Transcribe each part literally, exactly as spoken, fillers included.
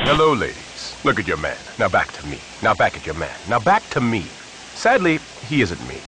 Hello, ladies. Look at your man. Now back to me. Now back at your man. Now back to me. Sadly, he isn't me.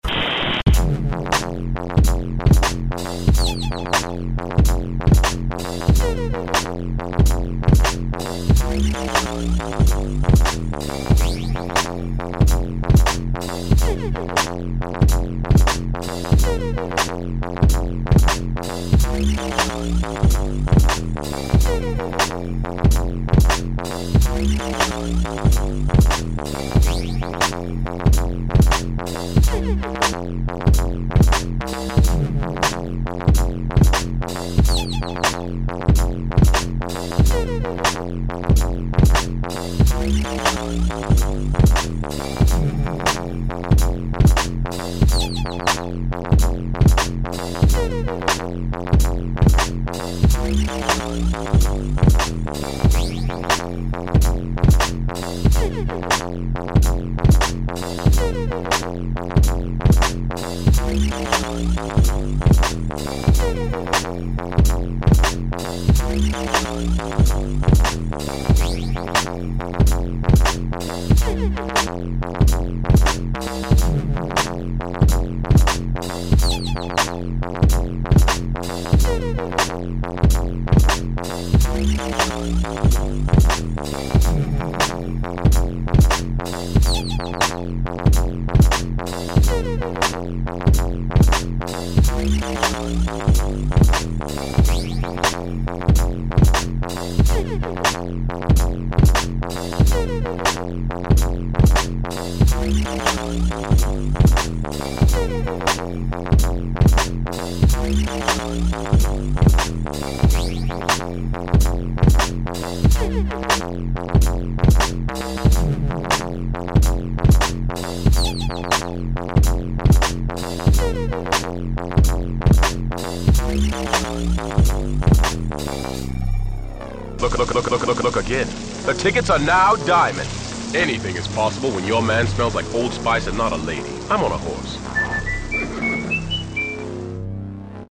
Look, look, look, look, look, look again. The tickets are now diamond. Anything is possible when your man smells like Old Spice and not a lady. I'm on a horse.